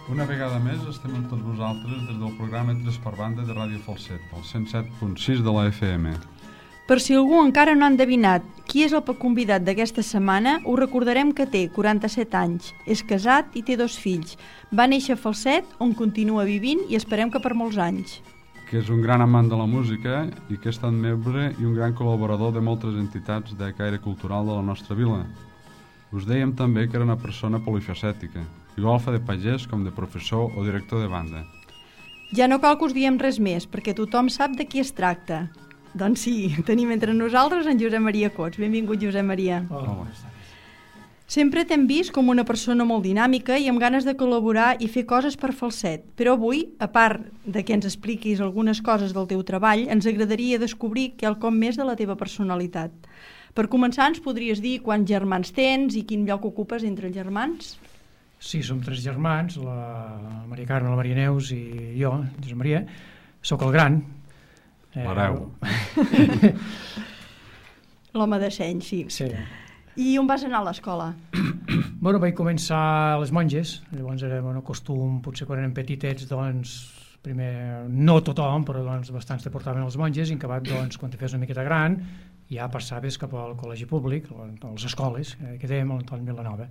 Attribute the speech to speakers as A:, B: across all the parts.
A: Una vegada més estem amb tots vosaltres des del programa 3 per banda de Ràdio Falset, el 107.6 de la FM.
B: Per si algú encara no ha endevinat qui és el convidat d'aquesta setmana, us recordarem que té 47 anys, és casat i té 2 fills. Va néixer a Falset, on continua vivint i esperem que per molts anys.
A: Que és un gran amant de la música i que ha estat membre i un gran col·laborador de moltes entitats de caire cultural de la nostra vila. Us dèiem també que era una persona polifacètica, igual fa de pagès com de professor o director de banda.
B: Ja no cal que us diem res més, perquè tothom sap de qui es tracta. Doncs sí, tenim entre nosaltres en Josep Maria Cots. Benvingut, Josep Maria.
A: Hola.
B: Sempre t'hem vist com una persona molt dinàmica i amb ganes de col·laborar i fer coses per Falset. Però avui, a part de que ens expliquis algunes coses del teu treball, ens agradaria descobrir quelcom més de la teva personalitat. Per començar, ens podries dir quants germans tens i quin lloc ocupes entre els germans?
C: Sí, som 3 germans, la Maria Carme, la Maria Neus i jo, Josep Maria. Soc el gran.
A: L'hereu.
B: L'home de seny, sí.
C: Sí.
B: I on vas anar a l'escola?
C: Bueno, vaig començar a les monges, llavors era costum, potser quan érem petitets, doncs, primer, no tothom, però doncs bastants te portaven a les monges, i en acabat, doncs, quan te fes una miqueta gran, ja passaves cap al col·legi públic, a les escoles, que dèiem a l'Antoni Vilanova.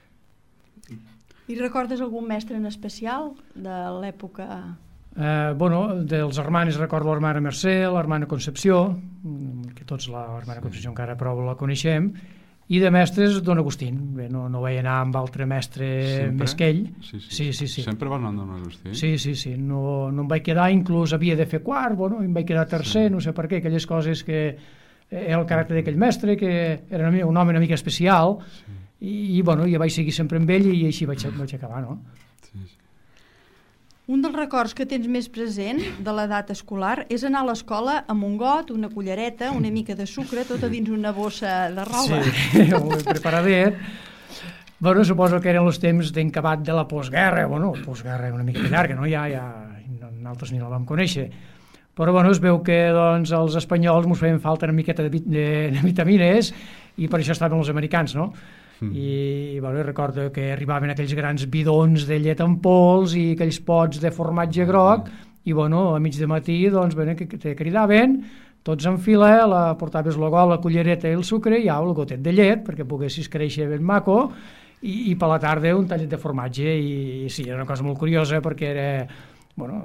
B: I recordes algun mestre en especial de l'època?
C: Bueno, dels germans recordo l'hermana Mercè, l'hermana Concepció, que tots l'hermana Concepció encara prou la coneixem, i de mestres Don Agustín. Bé, no vaig anar amb altre mestre més que ell.
A: Sí. Sempre vas anar amb Don Agustín?
C: Sí. No em vaig quedar, inclús havia de fer quart, bueno, em vaig quedar tercer, no sé per què, aquelles coses que era el caràcter d'aquell mestre, que era un home una mica especial, i bueno, ja vaig seguir sempre amb ell i així vaig acabar, no?
A: Sí.
B: Un dels records que tens més present de l'edat escolar és anar a l'escola amb un got, una cullereta, una mica de sucre, tot a dins una bossa de roba.
C: Sí, molt preparadet. Bueno, suposo que eren els temps d'encabat de la postguerra, bueno, postguerra una mica llarga, no? Ja nosaltres ni la vam conèixer. Però bueno, es veu que doncs, els espanyols ens feien falta una miqueta de vitamines i per això estaven els americans, no? I bueno, recordo que arribaven aquells grans bidons de llet en pols i aquells pots de formatge groc i bueno, a mig de matí doncs, que te cridaven tots en fila, portaves el got, la cullereta i el sucre i el gotet de llet perquè poguessis créixer ben maco i per la tarda un tallet de formatge i sí, era una cosa molt curiosa perquè era, bueno,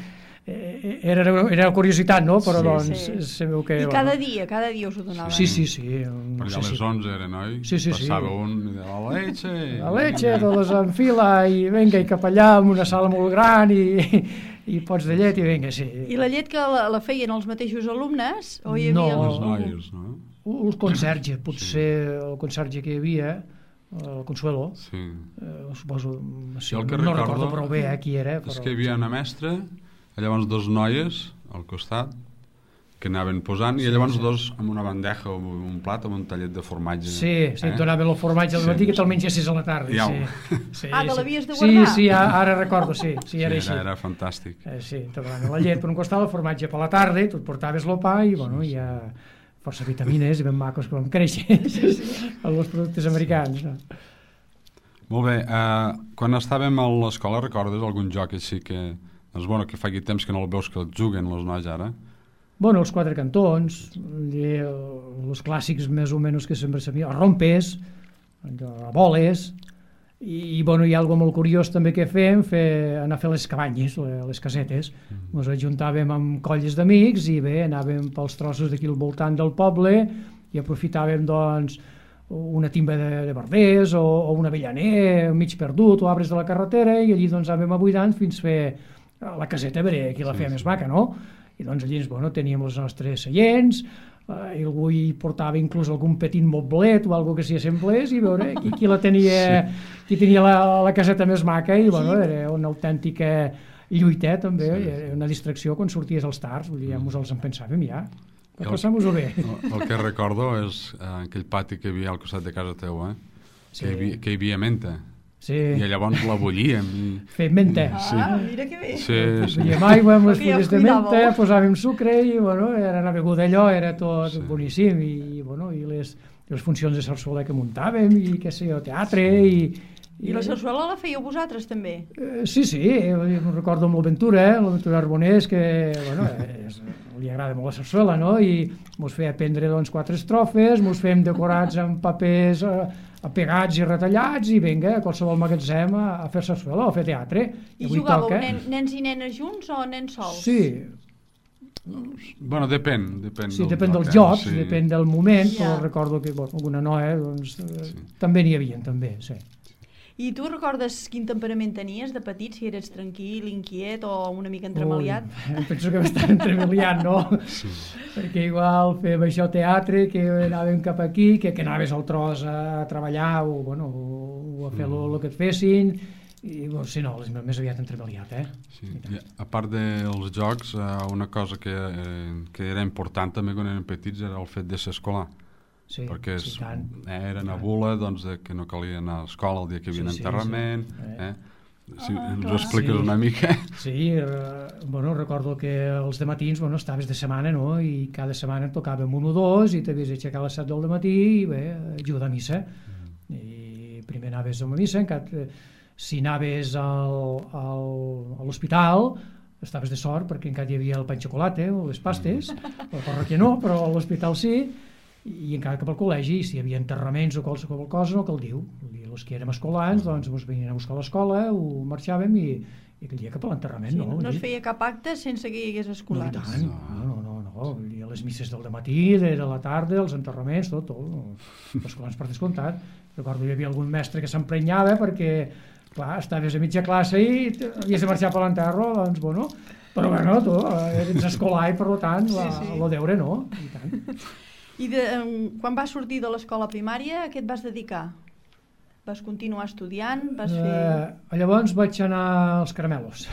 C: era curiositat, no? Però doncs sabeu que...
B: I cada dia us ho donaven.
C: Sí.
A: Per allà a les 11 era, no?
C: Sí.
A: Passava un i de la leche...
C: La leche, totes en fila, i venga, i cap allà amb una sala molt gran, i pots de llet, i venga, sí.
B: I la llet que la feien els mateixos alumnes? O hi havia
A: els noies, no?
C: El conserge, potser el conserge que hi havia, el Consuelo, suposo, no recordo prou bé qui era.
A: És que hi havia una mestra, llavors 2 noies al costat que anaven posant i llavors 2 amb una bandeja o un plat amb un tallet de formatge.
C: Sí, donaven el formatge al matí que te'l mengessis a la tarda.
B: Que l'havies de guardar?
C: Sí, ara recordo, sí, era així.
A: Era fantàstic.
C: Sí, la llet per un costat, el formatge per la tarda, tu et portaves el pa i bueno, hi ha força vitamines i ben macos que vam créixer els productes americans. No?
A: Molt bé, quan estàvem a l'escola recordes algun joc així que... Doncs bueno, que fa aquí temps que no el veus que el juguen els nois ara.
C: Bueno, els 4 cantons, els clàssics més o menys que sempre sabia, els rompes, boles, i bueno, hi ha alguna molt curiós també que fem, anar a fer les cabanyes, les casetes. Ens ajuntàvem amb colles d'amics i bé, anàvem pels trossos d'aquí al voltant del poble i aprofitàvem doncs una timba de verders o un avellaner mig perdut o arbres de la carretera i allí doncs anàvem abuidant fins a fer la caseta a veure qui la feia més maca, no? I doncs allí teníem els nostres seients, i algú hi portava inclús algun petit moblet o alguna que s'hi assemblés i veure qui la tenia, qui tenia la caseta més maca i bueno, era una autèntica lluita també, era una distracció quan sorties als tards, vull dir, ja ens en pensàvem ja, per passar-nos-ho bé.
A: El que recordo és aquell pati que hi havia al costat de casa teva, que hi havia menta.
C: Sí.
A: I llavors la bullíem.
C: Fem menta.
B: Mira que bé.
C: Fèiem aigua amb les fulles de menta, posàvem sucre i bueno, era una beguda allò, era tot boníssim i bueno, i les funcions de sarsuela que muntàvem i què sé jo, teatre i
B: I la sarsuela la fèieu vosaltres, també?
C: Sí, me'n recordo amb l'Aventura, l'Aventura Arbonés, que, bueno, li agrada molt la sarsuela, no? I mos feia aprendre, doncs, 4 estrofes, mos fèiem decorats amb papers apegats i retallats, i vinga, a qualsevol magatzem a fer sarsuela o a fer teatre.
B: I jugàveu nens i nenes junts o nens sols?
C: Sí.
A: Bueno, depèn.
C: Sí, depèn dels jocs, depèn del moment, però recordo que alguna noia, doncs, també n'hi havia, també, sí.
B: I tu recordes quin temperament tenies de petit, si eres tranquil, inquiet o una mica entremaliat?
C: Penso que bastant entremaliat, no? Sí. Perquè igual fèiem això teatre, que anàvem cap aquí, que anaves al tros a treballar o a fer el que et fessin, i sí, no, més aviat entremaliat,
A: Sí. A part dels jocs, una cosa que era important també quan eren petits era el fet de ser escolar.
C: Sí,
A: perquè era una bula, doncs, que no calia anar a l'escola el dia que hi havia enterrament. Si ens ho expliques una mica.
C: Sí, recordo que els dematins estaves de setmana, no? I cada setmana et tocàvem 1 o 2 i t'havies d'aixecar a les 7 del matí i bé, ajudar a missa. I primer anaves a missa, si anaves a l'hospital estaves de sort perquè encara hi havia el pa amb xocolata o les pastes, a la parròquia no, però a l'hospital sí. I encara cap al col·legi, si hi havia enterraments o qualsevol cosa, no cal dir-ho. Els que érem escolans, doncs ens venien a buscar a l'escola, ho marxàvem i aquell dia cap a l'enterrament.
B: Sí, no es feia cap acte sense que hi hagués escolans.
C: No, i tant, no. Les misses del dematí, de la tarda, els enterraments, tot. Els escolans per descomptat. Recordo que hi havia algun mestre que s'emprenyava perquè, clar, estaves a mitja classe i havies de marxar per l'enterro, doncs, bueno, però bueno, tu ets escolar i per tant, el deure no, i tant.
B: I quan vas sortir de l'escola primària, a què et vas dedicar? Vas continuar estudiant?
C: Llavors vaig anar als Caramelos.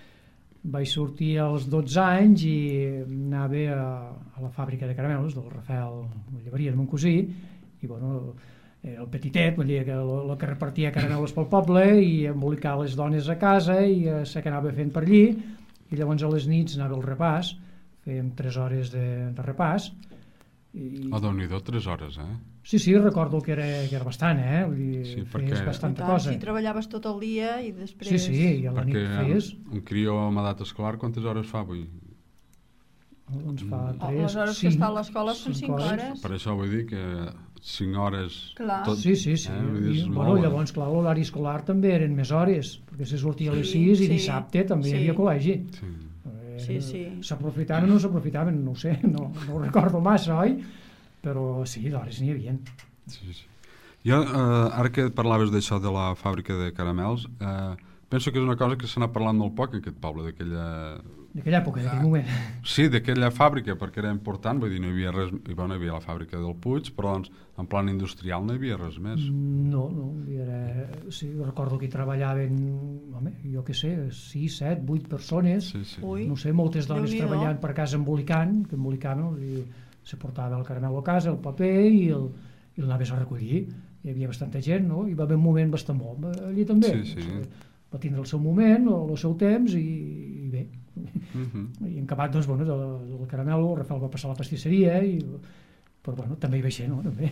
C: Vaig sortir als 12 anys i anava a la fàbrica de caramelos del Rafael Llevaria, de mon cosí, i bueno, el petitet, el que repartia caramelos pel poble i embolicar les dones a casa i sé que anava fent per allí, i llavors a les nits anava al repàs, fèiem 3 hores de repàs.
A: Déu-n'hi-do, 3 hores,
C: Sí, recordo que era bastant, feies bastanta cosa.
B: Si treballaves tot el dia i després...
C: Sí, i a la nit feies.
A: Un crió amb edat escolar, quantes hores fa avui?
C: Doncs fa 3,
B: les hores que està a l'escola són 5 hores.
A: Per això vull dir que 5 hores...
B: Clar.
C: Sí. Llavors, clar, l'horari escolar també eren més hores, perquè se sortia a les 6 i dissabte també hi havia col·legi.
B: Sí.
C: S'aprofitaven o no s'aprofitaven, no ho sé, no ho recordo massa, oi? Però sí, d'hores n'hi havia.
A: Sí. Jo, ara que parlaves d'això de la fàbrica de caramels, penso que és una cosa que se n'ha parlat molt poc en aquest poble,
C: d'aquella època, d'aquell moment.
A: Sí, d'aquella fàbrica, perquè era important, vull dir, no hi havia res, hi havia la fàbrica del Puig, però doncs, en plan industrial no hi havia res més.
C: No, sí, recordo que hi treballaven, home, jo què sé, 6, 7, 8 persones, no sé, moltes dones treballant per casa embolicant, que embolicaven, i se portava el caramel a casa, el paper, i l'anaves a recollir. Hi havia bastanta gent, no? Hi va haver un moment bastant bo, allí també. Va tindre el seu moment, el seu temps, i bé. I en acabat, doncs, bueno, del caramel, el Rafael va passar a la pastisseria, però bueno, també hi vaig ser, no? També.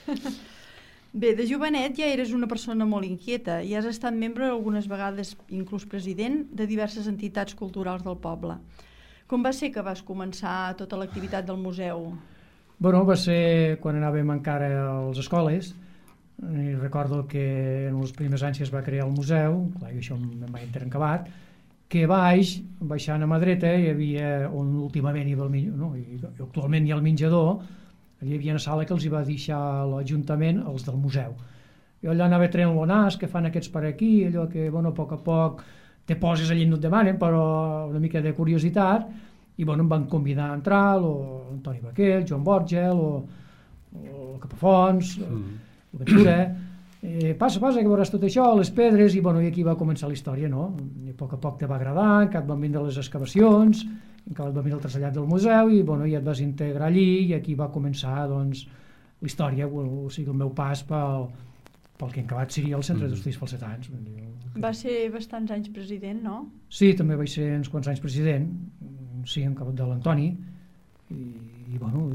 B: Bé, de jovenet ja eres una persona molt inquieta i has estat membre algunes vegades, inclús president, de diverses entitats culturals del poble. Com va ser que vas començar tota l'activitat del museu?
C: Bueno, va ser quan anàvem encara a les escoles, i recordo que en els primers anys que es va crear el museu, clar, jo això me'n vaig acabat, que baixant a mà dreta hi havia on últimament hi havia i actualment hi ha el menjador, hi havia una sala que els hi va deixar l'Ajuntament, els del museu. Jo allà anava traient el nas, que fan aquests per aquí, allò que, bueno, a poc te poses allà i no et demanen, però una mica de curiositat, i bueno, em van convidar a entrar l'Antoni Baquer, el Joan Borja, el Capafons, l'Aventura, passa, que veuràs tot això, les pedres, i bueno, i aquí va començar la història, no? I a poc te va agradar, encara et van vindre les excavacions, encara et va vindre el trasllat del museu, i bueno, ja et vas integrar allí, i aquí va començar, doncs, la història, o sigui, el meu pas pel que en acabat seria el Centre d'Estudis Falsetans.
B: Va ser bastants anys president, no?
C: Sí, també vaig ser uns quants anys president, sí, en acabat de l'Antoni, i bueno...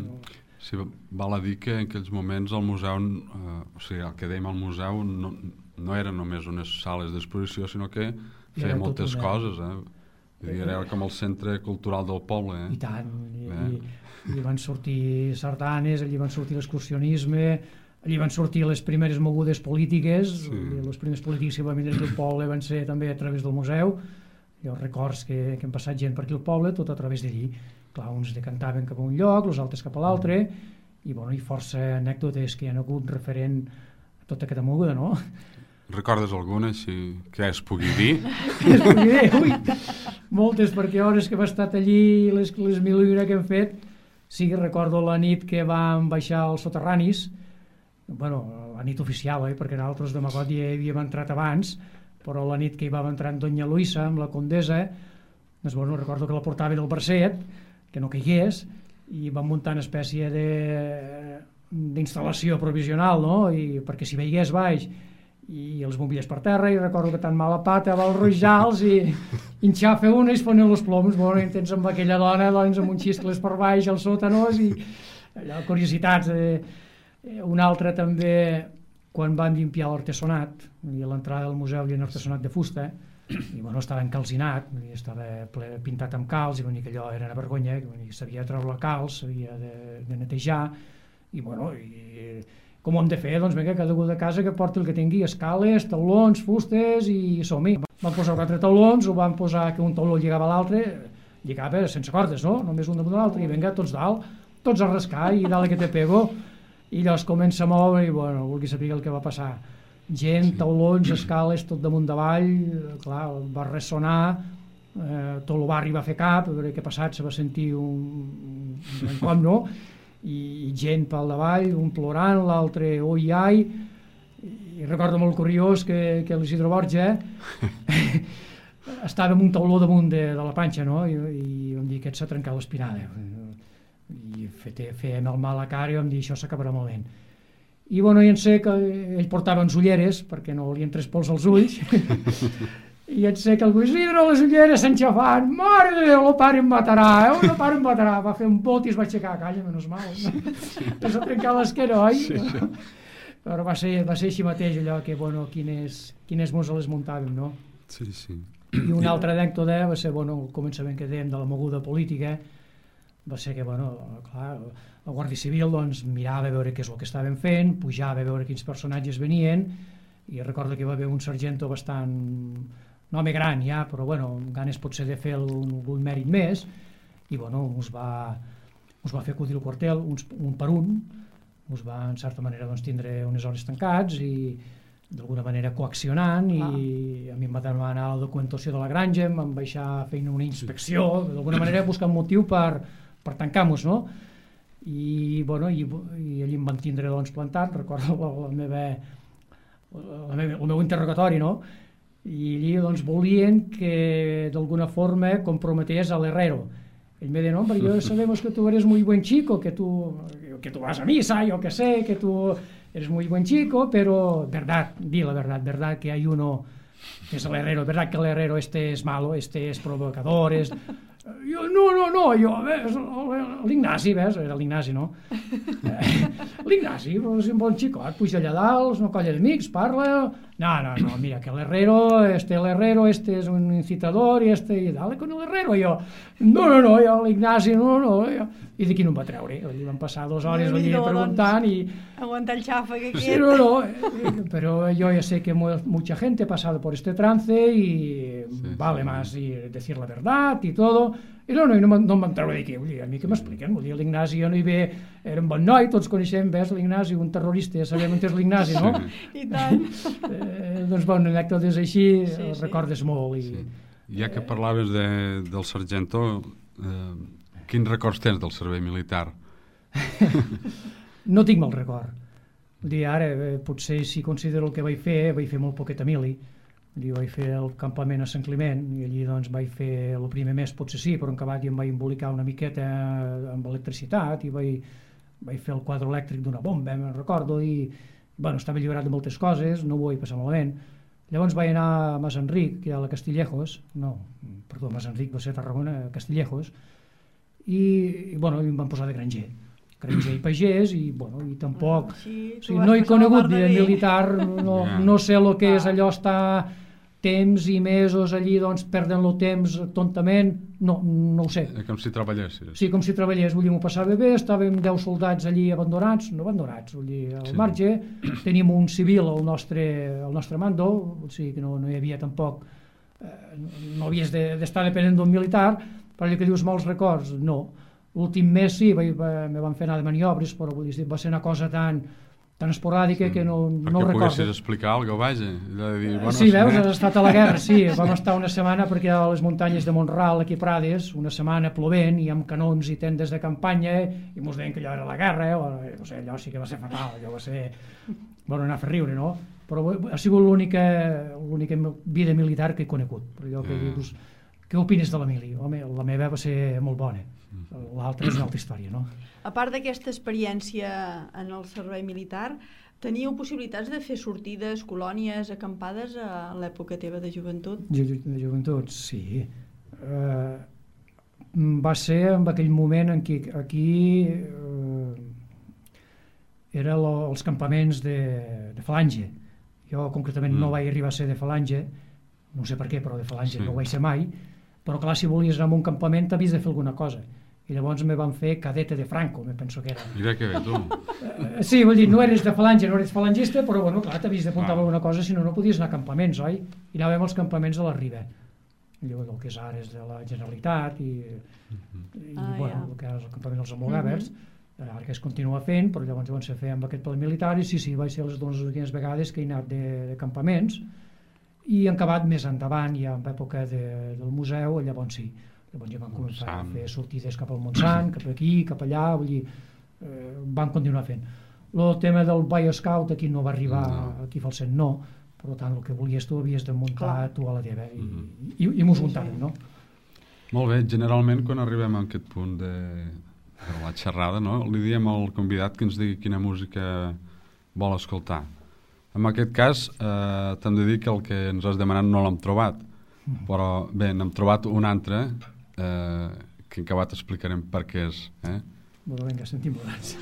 A: Sí, val a dir que en aquells moments el museu, o sigui, el que dèiem al museu, no eren només unes sales d'exposició, sinó que feia moltes coses, era com el centre cultural del poble.
C: I tant, i van sortir sardanes, allí van sortir l'excursionisme, allí van sortir les primeres mogudes polítiques, les primers polítics que van venir del poble van ser també a través del museu, jo records que han passat gent per aquí al poble, tot a través d'allí. Clar, uns decantaven cap a un lloc, els altres cap a l'altre, i força anècdotes que hi ha hagut referent a tota aquesta moguda, no?
A: Recordes alguna, que es pugui dir?
C: Que es pugui dir, ui! Moltes, perquè hores que hem estat allí, les mil i una que hem fet, sí que recordo la nit que vam baixar als soterranis, la nit oficial, perquè nosaltres de Magot hi havíem entrat abans, però la nit que hi vam entrar en Doña Luisa, amb la condessa, recordo que la portava del bracet, que no caigués, i vam muntar una espècie d'instal·lació provisional, no? Perquè si veigués baix i els bombilles per terra, i recordo que tan mala pata va als rojals i enxafa una i es ponen els ploms, i tens amb aquella dona doncs, amb un xiscles per baix als sòtanos i allò, curiositats. Una altra també, quan van limpiar l'artesonat, i a l'entrada del museu hi ha un artesonat de fusta, i estava encalcinat, estava pintat amb calç, i que allò era una vergonya, s'havia de treure la calç, s'havia de netejar, i com ho hem de fer? Doncs vinga, cada un de casa que porti el que tingui, escales, taulons, fustes, i som-hi. Vam posar 4 taulons, ho vam posar que un tauló lligava a l'altre, lligava sense cordes, no? Només un damunt de l'altre, i vinga, tots dalt, tots a rascar, i dalt que te pego, i allò es comença a moure, i vulgui saber el que va passar. Gent, taulons, escales, tot damunt davall, clar, va ressonar, tot el barri va fer cap, a veure què ha passat, se va sentir un com, no? I gent pel davall, un plorant, l'altre oi ai, i recordo molt curiós que l'Isidro Borja estava amb un tauló damunt de la panxa, no? I vam dir que s'ha trencat l'espinada, i fèiem el mal a cara i vam dir això s'acabarà molt bé. I en sé que ell portava uns ulleres perquè no li entrés pols als ulls i en sé que el Isidro les ulleres s'enxafant, mare de Déu, el pare em matarà, el pare em matarà, va fer un bot i es va aixecar, calla, menys mal, es va trencar l'esquena, oi? Però va ser així mateix allò que, quines muses muntàvem, no?
A: Sí.
C: I una altra anècdota va ser, al començament que dèiem de la moguda política, va ser que, clar, la Guàrdia Civil mirava a veure què és el que estaven fent, pujava a veure quins personatges venien, i recordo que hi va haver un sargento bastant, un home gran ja, però amb ganes potser de fer algun mèrit més, i us va fer acudir al quartel un per un, us va en certa manera tindre unes hores tancats i d'alguna manera coaccionant, i a mi em va demanar la documentació de la granja, em van baixar fent una inspecció, d'alguna manera buscant motiu per tancar-nos, no? I allí em van tindre plantat, recordo el meu interrogatori, no? I allí volien que d'alguna forma comprometés a l'herrero. Ell me deia, no, pero yo sabemos que tú eres muy buen chico, que tú vas a misa, yo que sé, que tú eres muy buen chico, pero di la verdad que hay uno que es el herrero, verdad que el herrero este es malo, este es provocador, es... No, l'Ignasi, ves? Era l'Ignasi, no? L'Ignasi és un bon xicot, puja allà dalt, una colla d'amics, parla... No, mira, que el herrero este es un incitador, y dale con el herrero, jo... No, jo l'Ignasi, no, i d'aquí no em va treure, allí van passar 2 hores allí preguntant i...
B: Aguantar el xàfec aquí.
C: Sí, no, pero yo ya sé que mucha gente ha pasado por este trance y vale más decir la verdad y todo, i no em van treure d'aquí, a mi què m'expliquen, l'Ignasi jo no hi ve, era un bon noi, tots coneixem, ves, l'Ignasi, un terrorista, ja sabem on és l'Ignasi, no?
B: I tant.
C: Anècdotes així, recordes molt.
A: Ja que parlaves del sargento, quins records tens del servei militar?
C: No tinc mal record. Ara, potser si considero el que vaig fer molt poquet a mili. Vaig fer el campament a Sant Climent i allí vaig fer el primer mes, potser sí, però en acabat em vaig embolicar una miqueta amb electricitat i vaig fer el quadre elèctric d'una bomba, me'n recordo, i estava alliberat de moltes coses, no ho vaig passar malament. Llavors vaig anar a Masenric, que era a Castillejos, Masenric va ser a Tarragona, a Castillejos, i em van posar de granger. granger i pagès, i tampoc...
B: Sí,
C: no he conegut ni de militar, no sé el que és allò estar temps i mesos allí, doncs perden el temps tontament, no ho sé.
A: Com si treballessis.
C: Sí, com si treballés, vull dir, m'ho passava bé, estàvem 10 soldats allí abandonats, vull dir, al marge, tenim un civil al nostre mando, o sigui que no hi havia tampoc, no havies d'estar dependent d'un militar, però allò que dius molts records, no. L'últim mes sí, me van fer anar de maniobres, però vull dir, va ser una cosa tan esporàdica que no recordo.
A: Perquè poguessis explicar alguna cosa, vaja.
C: Sí, veus, has estat a la guerra, sí, vam estar una setmana perquè a les muntanyes de Montral, aquí a Prades, una setmana plovent i amb canons i tendes de campanya, i mos deien que allò era la guerra, no sé, allò sí que va ser fatal, allò va ser... anar a fer riure, no? Però ha sigut l'única vida militar que he conegut, per allò que dius, què opines de la mili? Home, la meva va ser molt bona, l'altra és una altra història, no?
B: A part d'aquesta experiència en el servei militar, teníeu possibilitats de fer sortides, colònies, acampades a l'època teva de joventut?
C: De joventut, sí. Va ser en aquell moment en què aquí eren els campaments de Falange. Jo concretament no vaig arribar a ser de Falange, no sé per què, però de Falange no ho vaig ser mai, però clar, si volies anar a un campament t'havies de fer alguna cosa. I llavors me van fer cadete de Franco, me penso que era.
A: Mira que bé, tu.
C: Sí, vull dir, no eres de Falange, no eres falangista, però bueno, clar, t'havies d'apuntar alguna cosa, si no, no podies anar a campaments, oi? I anàvem als campaments de la Riba, allò del que és ara és de la Generalitat i bueno, el que és el campament dels Almogàvers, ara que es continua fent, però llavors van ser fer amb aquest pla militar i sí, vaig ser les dues últimes vegades que he anat de campaments i han acabat més endavant, ja en època del museu, llavors sí. Llavors ja van començar a fer sortides cap al Montsant, cap aquí, cap allà, vull dir, van continuar fent. El tema del Boy Scout aquí no va arribar, aquí a Falset no, per tant, el que volies tu havies de muntar tu a la teva, i mos muntàvem, no?
A: Molt bé, generalment quan arribem a aquest punt de la xerrada, no? Li diem al convidat que ens digui quina música vol escoltar. En aquest cas, t'hem de dir que el que ens has demanat no l'hem trobat, però bé, n'hem trobat un altre que en acabat explicarem per què és.
C: Bueno, vinga, sentim volants.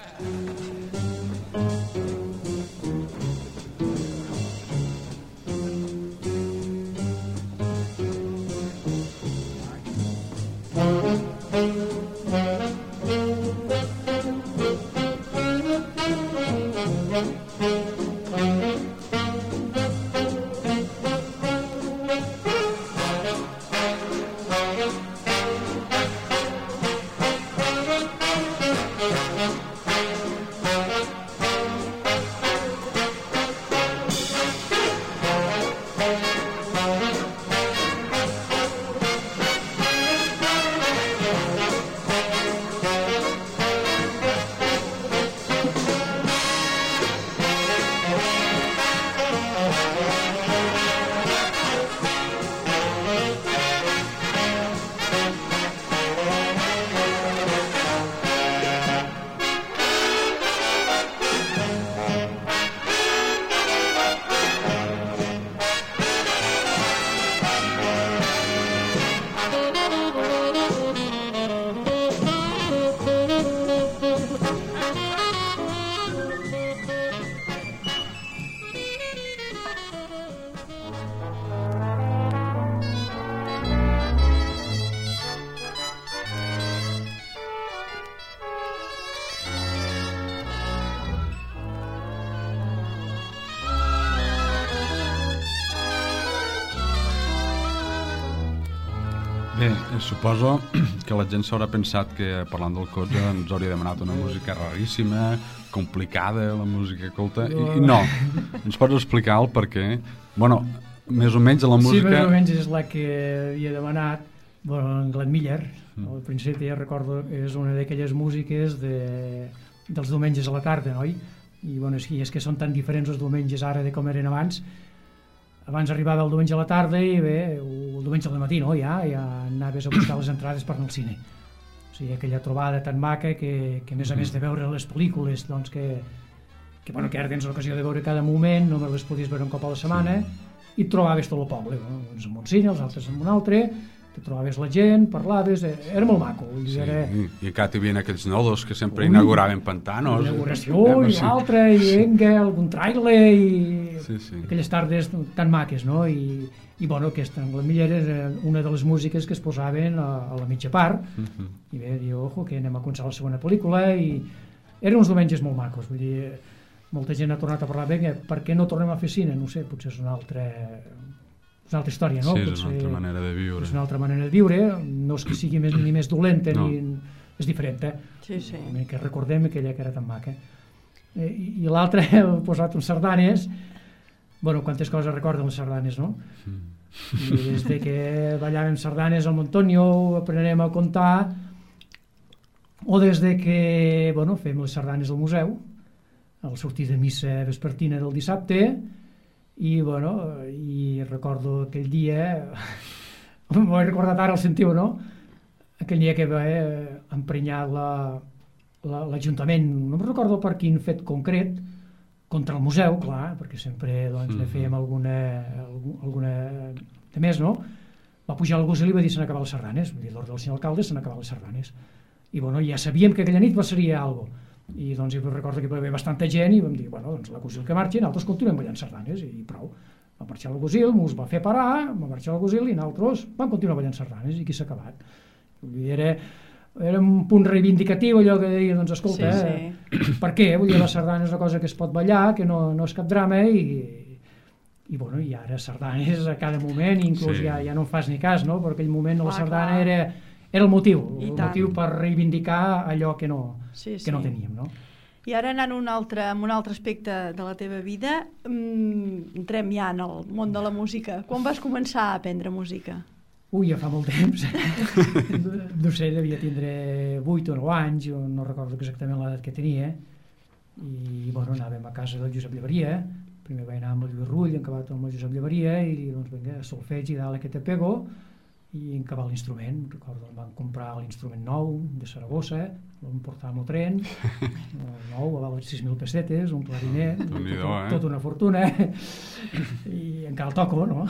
A: Bé, suposo que la gent s'haurà pensat que parlant del cotxe ens hauria demanat una música raríssima, complicada, la música culta, i no. Ens pots explicar el per què? Bueno, més o menys la música...
C: Sí, més o menys és la que havia demanat, bueno, en Glenn Miller, al principi ja recordo, és una d'aquelles músiques dels diumenges a la tarda, oi? I bueno, és que són tan diferents els diumenges ara de com eren abans. Abans arribava el diumenge a la tarda i bé, el diumenge al matí, no? Ja anaves a buscar les entrades per anar al cine. O sigui, aquella trobada tan maca que a més de veure les pel·lícules, doncs que ara tens l'ocasió de veure cada moment, només les podies veure un cop a la setmana, i trobaves tot el poble, uns en un cine, els altres en un altre, te trobaves la gent, parlaves, era molt maco.
A: Sí,
C: era...
A: i encara hi havia aquells nodos que sempre inauguraven pantanos.
C: Inauguració i l'altre, i vinga, algun trailer, i aquelles tardes tan maques, no? I bueno, aquesta Anglamiller era una de les músiques que es posaven a la mitja part, i bé, diu, ojo, que anem a començar la segona pel·lícula, i eren uns diumenges molt macos, vull dir, molta gent ha tornat a parlar, bé, per què no tornem a fer cine? No sé, potser és una altra història, no?
A: Sí, és una altra manera de viure.
C: És una altra manera de viure, no és que sigui ni més dolenta, ni... és diferent,
B: Sí, sí.
C: Que recordem aquella que era tan maca. I l'altre, he posat uns sardanes, bueno, quantes coses recorden les sardanes, no? I des de que ballàvem sardanes al Montonio, aprenem a contar, o des de que, bueno, fem les sardanes al museu, al sortir de missa vespertina del dissabte, i bueno, i recordo aquell dia, m'ho he recordat ara, el sentiu, no? Aquell dia que va emprenyar l'Ajuntament, no me'n recordo per quin fet concret, contra el museu, clar, perquè sempre doncs, ne fèiem alguna de més, no? Va pujar al Gosel i va dir s'han acabat les sardanes, vull dir, l'ordre del senyor alcalde s'han acabat les sardanes. I bueno, ja sabíem que aquella nit passaria alguna cosa. I doncs recordo que hi va haver bastanta gent i vam dir, bueno, doncs la Gosil que marxi, nosaltres continuem ballant sardanes i prou. Va marxar la Gosil, mos va fer parar, va marxar la Gosil i nosaltres vam continuar ballant sardanes i aquí s'ha acabat. Era un punt reivindicatiu allò que deia, doncs escolta, per què? Vull dir, la sardana és una cosa que es pot ballar, que no és cap drama i bueno, i ara sardanes a cada moment, inclús ja no en fas ni cas, no? Però aquell moment la sardana era el motiu per reivindicar allò que no teníem, no?
B: I ara anant en un altre aspecte de la teva vida, entrem ja en el món de la música. Quan vas començar a aprendre música?
C: Ui, ja fa molt temps. No sé, devia tindre 8 o 9 anys, jo no recordo exactament l'edat que tenia, i bueno, anàvem a casa del Josep Llevaria, primer vaig anar amb el Lluís Rull, acabat amb el Josep Llevaria, i doncs vinga, solfeig i dale que te pego, i acabar l'instrument. Recordo, em van comprar l'instrument nou de Saragossa, el vam portar amb el tren, nou, va valer 6.000 pessetes, un clarinet, tota una fortuna, i encara el toco, no?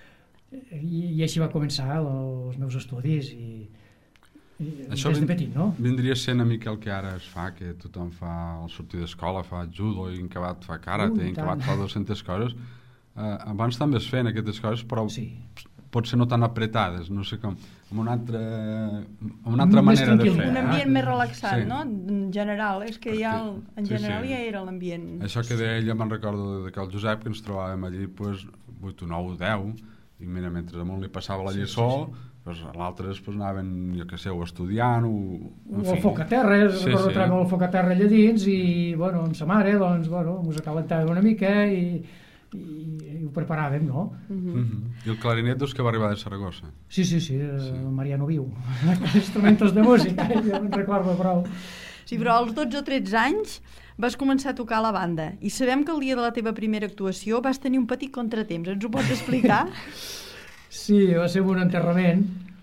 C: I així va començar els meus estudis, i
A: això
C: des de petit, no?
A: Vindria sent una mica el que ara es fa, que tothom fa al sortir d'escola, fa judo, i en acabat fa karate, i en acabat fa 200 coses. Abans també es feien aquestes coses, però potser no tan apretades, no sé com, amb una altra manera de fer.
B: Un ambient més relaxat, no? En general, és que ja en general ja era l'ambient.
A: Això que deia ella, me'n recordo que el Josep, que ens trobàvem allí 8 o 9 o 10, i mira, mentre damunt li passava la lliçó, l'altre anaven, jo què sé, o estudiant, o
C: el foc a terra, recordo treure el foc a terra allà dins, i bueno, amb sa mare, doncs, bueno, ens acalentàvem una mica, i ho preparàvem, no?
A: I el clarinet doncs que va arribar de Saragossa?
C: Sí, el Mariano Viu, instrumentos de música, jo me'n recordo prou.
B: Sí, però als 12 o 13 anys vas començar a tocar a la banda, i sabem que el dia de la teva primera actuació vas tenir un petit contratemps, ens ho pots explicar?
C: Sí, va ser un enterrament,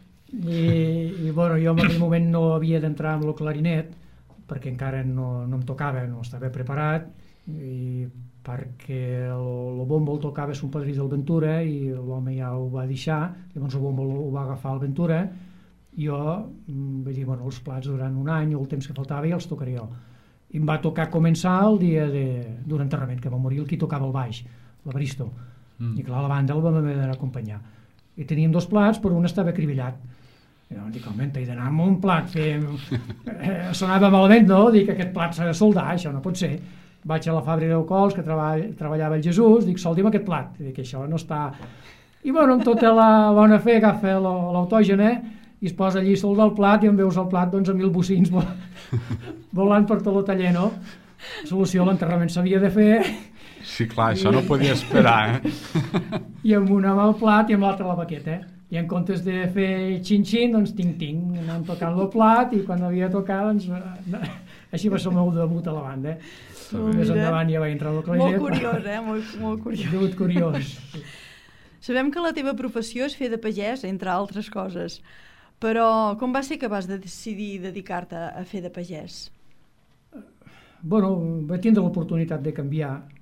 C: i bueno, jo en aquell moment no havia d'entrar amb el clarinet, perquè encara no em tocava, no estava preparat, i perquè el bombo el tocava son padrí del Ventura i l'home ja ho va deixar, llavors el bombo ho va agafar el Ventura, i jo vaig dir, bueno, els plats durant un any o el temps que faltava ja els tocaré jo. I em va tocar començar el dia d'un enterrament, que va morir el qui tocava el baix, l'Evaristo, i clar, la banda el vam haver d'acompanyar. I teníem 2 plats, però un estava acribillat. I llavors dic, home, t'he d'anar amb un plat que sonava malament, no? Dic, aquest plat s'ha de soldar, això no pot ser. Vaig a la fàbrica d'Eucols, que treballava el Jesús, dic, soldi'm aquest plat. I dic, això no està... I bueno, amb tota la bona fe agafa l'autògene i es posa allí soldar el plat i em veus el plat doncs, amb 1.000 bocins volant per tot el taller, no? Solució, l'enterrament s'havia de fer.
A: Sí, clar, això no podia esperar,
C: I amb una mà el plat i amb l'altra la baqueta. I en comptes de fer xin-xin, doncs ting-ting, anant tocant el plat, i quan havia tocat, doncs... Així va ser el meu debut a la banda. Més endavant ja vaig entrar al clarinet.
B: Molt curiós, molt curiós.
C: Debut curiós.
B: Sabem que la teva professió és fer de pagès, entre altres coses. Però com va ser que vas decidir dedicar-te a fer de pagès?
C: Bueno, vaig tindre l'oportunitat de canviar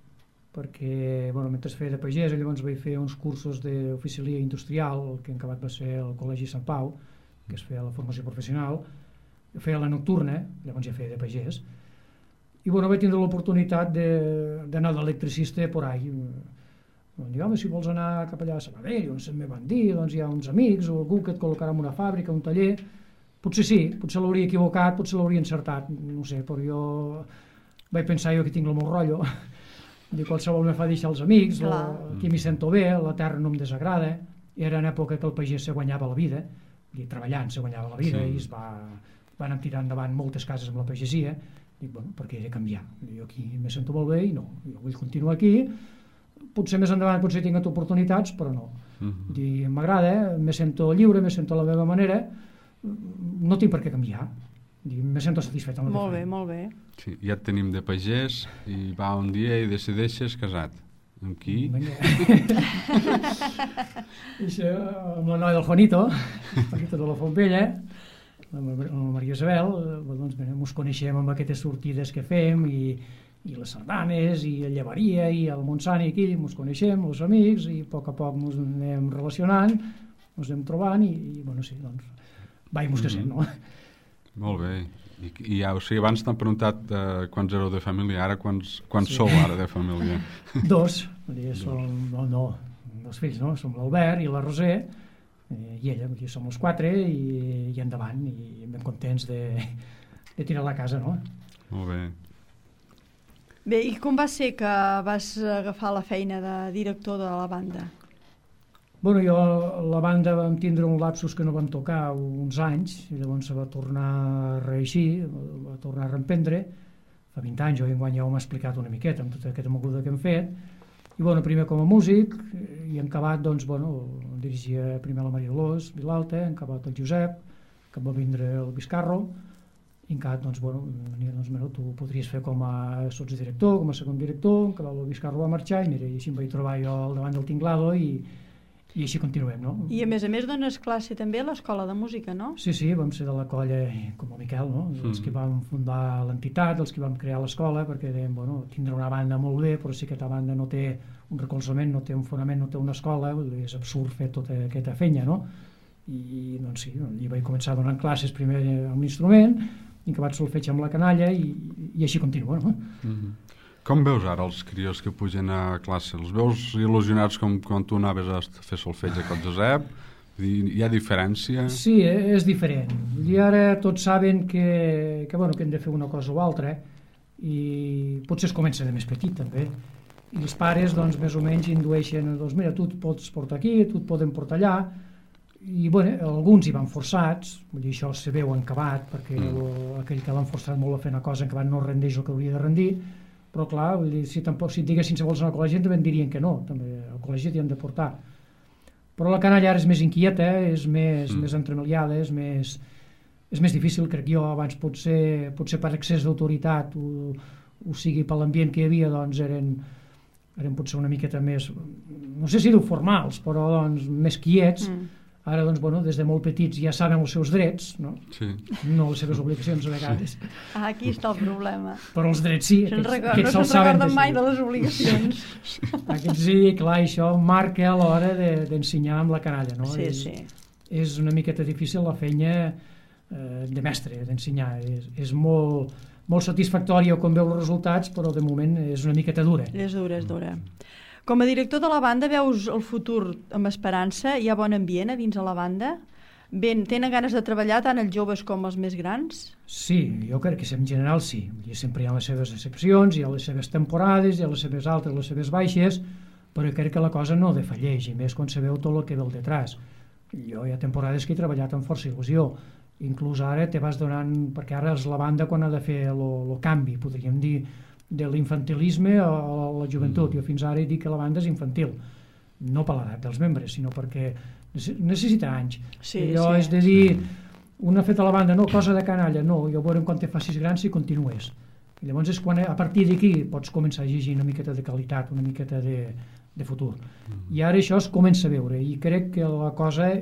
C: perquè mentre feia de pagès llavors vaig fer uns cursos d'oficialia industrial, el que en acabat va ser el Col·legi Sant Pau, que es feia la formació professional, feia la nocturna, llavors ja feia de pagès, i vaig tindre l'oportunitat d'anar d'electricista por ahí. Dic, home, si vols anar cap allà a Sabadell, on me van dir, doncs hi ha uns amics o algú que et col·locarà en una fàbrica, un taller. Potser sí, potser l'hauria equivocat, potser l'hauria encertat, no sé, però jo vaig pensar jo que tinc el meu rotllo. Dic, qualsevol me fa deixar els amics, aquí m'hi sento bé, la terra no em desagrada. Era en època que el pagès se guanyava la vida, i treballant se guanyava la vida, i es van tirar endavant moltes cases amb la pagesia. Dic, perquè he de canviar. Jo aquí me sento molt bé i no, jo vull continuar aquí. Potser més endavant potser he tingut oportunitats, però no. M'agrada, me sento lliure, me sento a la meva manera, no tinc per què canviar. Me sento satisfet amb el que faig.
B: Molt bé.
A: Sí, ja et tenim de pagès i va un dia i decideixes casat. Amb qui?
C: Amb la noia del Juanito, Juanito de la Fontbella, amb la Maria Isabel, ens coneixem amb aquestes sortides que fem i les sardanes, i el llevaria, i el Montsant, i aquí ens coneixem, els amics, i a poc ens anem relacionant, ens anem trobant, i sí, vaig casant, no?
A: Molt bé. I ja, o sigui, abans t'han preguntat quants éreu de família, ara quants sou ara de família?
C: Dos, dos fills, no? Som l'Albert i la Roser, i ella, som els quatre, i endavant, i ben contents de tirar la casa, no?
A: Molt bé.
B: Bé, i com va ser que vas agafar la feina de director de la banda?
C: Jo la banda vam tindre un lapsus que no vam tocar uns anys, i llavors se va tornar a reeixir, va tornar a reemprendre. Fa 20 anys, jo enguany ja ho m'ha explicat una miqueta amb tota aquesta moguda que hem fet. I primer com a músic, i en acabat, dirigia primer la Maria Dolors Vilalta, en acabat el Josep, que va vindre el Vizcarro, i en acabat, tu podries fer com a sotsdirector, com a segon director, en acabat el Vizcarro va marxar, i així em vaig trobar jo al davant del tinglado, i així continuem, no?
B: I a més dones classe també a l'Escola de Música, no?
C: Sí, vam ser de la colla com el Miquel, no? Els que vam fundar l'entitat, els que vam crear l'escola, perquè dèiem, tindrà una banda molt bé, però si aquesta banda no té un recolzament, no té un fonament, no té una escola, és absurd fer tota aquesta fenya, no? I sí, i vaig començar donant classes primer amb l'instrument, i acabat solfeig amb la canalla, i així continua, no?
A: Com veus ara els crios que pugen a classe? Els veus il·lusionats com quan tu anaves a fer solfeig a Cal Josep? Hi ha diferència?
C: Sí, és diferent. I ara tots saben que hem de fer una cosa o altra, i potser es comença de més petit també. I els pares, més o menys, indueixen, mira, tu et pots portar aquí, tu et podem portar allà, i alguns hi van forçats, això se veu en acabat, perquè aquell que l'han forçat molt a fer una cosa en acabat no rendeix el que hauria de rendir. Però clar, si et diguessin si vols anar al col·legi també et dirien que no, també al col·legi t'hi han de portar. Però la canalla ara és més inquieta, és més entremaliada, és més difícil, crec jo. Abans potser per excés d'autoritat, o sigui per l'ambient que hi havia, eren potser una miqueta més, no sé si diu formals, però més quiets. Ara, des de molt petits ja saben els seus drets, no?
A: Sí.
C: No les seves obligacions a vegades.
B: Aquí està el problema.
C: Però els drets sí,
B: aquests se'ls recorden mai de les obligacions.
C: Aquests sí, clar, això marca a l'hora d'ensenyar amb la canalla, no?
B: Sí.
C: És una miqueta difícil la feina de mestre, d'ensenyar. És molt satisfactòria quan veu els resultats, però de moment és una miqueta dura.
B: És dura. Com a director de la banda, veus el futur amb esperança? Hi ha bon ambient a dins de la banda? Tenen ganes de treballar tant els joves com els més grans?
C: Sí, jo crec que en general sí. Sempre hi ha les seves excepcions, hi ha les seves temporades, hi ha les seves altes, les seves baixes, però crec que la cosa no defalleix, i més quan se veu tot el que ve al detrás. Jo hi ha temporades que he treballat amb força il·lusió, inclús ara te vas donant, perquè ara és la banda quan ha de fer el canvi, podríem dir, de l'infantilisme a la joventut. Jo fins ara he dit que la banda és infantil, no per l'edat dels membres, sinó perquè necessita anys. És de dir, un ha fet a la banda, no, cosa de canalla, no, jo veurem quan te facis gran si continues. I llavors és quan a partir d'aquí pots començar a llegir una miqueta de qualitat, una miqueta de futur. I ara això es comença a veure, i crec que la cosa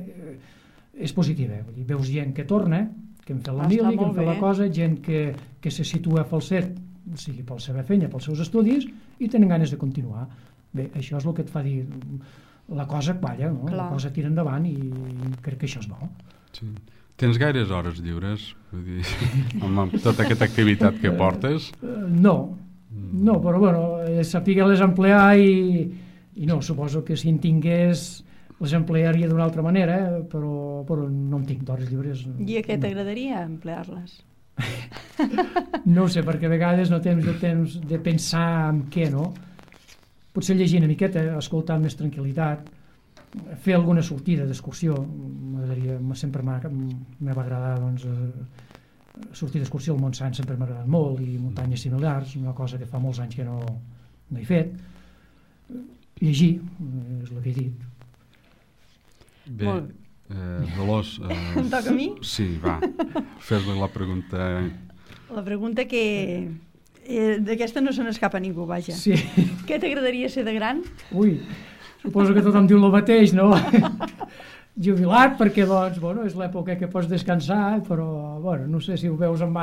C: és positiva. Veus gent que torna, que hem fet la mili, que hem fet la cosa, gent que se situa a falset sigui per la seva feina, pels seus estudis, i tenen ganes de continuar. Bé, això és el que et fa dir la cosa qualla, no? La cosa tira endavant i crec que això és bo.
A: Sí. Tens gaires hores lliures? Vull dir, amb tota aquesta activitat que portes?
C: No, però bueno, saber-les emplear i no, suposo que si en tingués les emplearia d'una altra manera, però no en tinc d'hores lliures.
B: I a què t'agradaria emplear-les?
C: No ho sé, perquè a vegades no tens temps de pensar en què, no? Potser llegir una miqueta, escoltar amb més tranquil·litat, fer alguna sortida d'excursió. Sempre m'ha agradat, doncs, sortir d'excursió al Montsant sempre m'ha agradat molt, i muntanyes similars, una cosa que fa molts anys que no he fet. Llegir, és el que he dit.
A: Bé, Dolors...
B: Em toca a mi?
A: Sí, va, fes-li la pregunta.
B: La pregunta que... d'aquesta no se n'escapa ningú, vaja.
C: Sí.
B: Què t'agradaria ser de gran?
C: Ui, suposo que tothom diu el mateix, no? Jubilat, perquè doncs, bueno, és l'època que pots descansar, però bueno, no sé si ho veus amb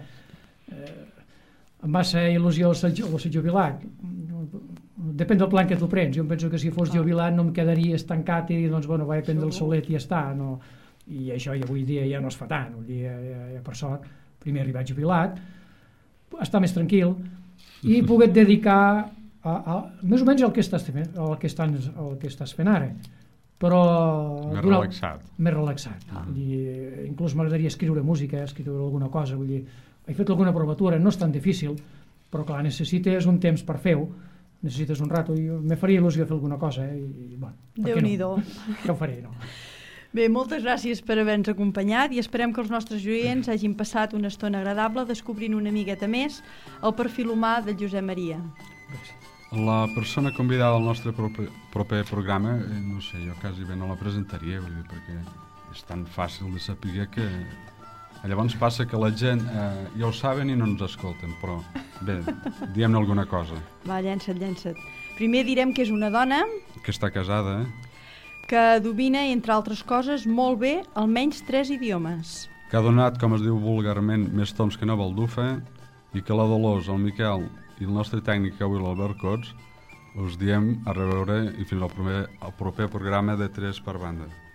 C: massa il·lusió o ser jubilat. Depèn del plan que tu prens. Jo em penso que si fos jubilat no em quedaria estancat i dir, doncs, bueno, vaig prendre el solet i ja està. No? I això avui dia ja no es fa tant. Avui dia, ja, per sort, primer arribat jubilat, estar més tranquil i poder dedicar més o menys el que estàs fent ara, però
A: més
C: relaxat. Inclús m'agradaria escriure música, escriure alguna cosa, vull dir, he fet alguna provatura, no és tan difícil, però clar, necessites un temps per fer-ho, necessites un rato, i me faria il·lusió fer alguna cosa, i bueno,
B: Déu-n'hi-do.
C: Ja ho faré, no?
B: Bé, moltes gràcies per haver-nos acompanyat i esperem que els nostres oients hagin passat una estona agradable descobrint una miqueta més el perfil humà de Josep Maria.
A: La persona convidada al nostre proper programa, no sé, jo quasi bé no la presentaria, vull dir, perquè és tan fàcil de saber que llavors passa que la gent ja ho saben i no ens escolten, però bé, diem-ne alguna cosa. Va,
B: llença't. Primer direm que és una dona
A: que està casada,
B: que domina, entre altres coses, molt bé almenys 3 idiomes.
A: Que ha donat, com es diu vulgarment, més toms que no baldufa, i que la Dolors, el Miquel i el nostre tècnic avui, l'Albert Cots, us diem a reveure i fins al proper programa de 3 per banda.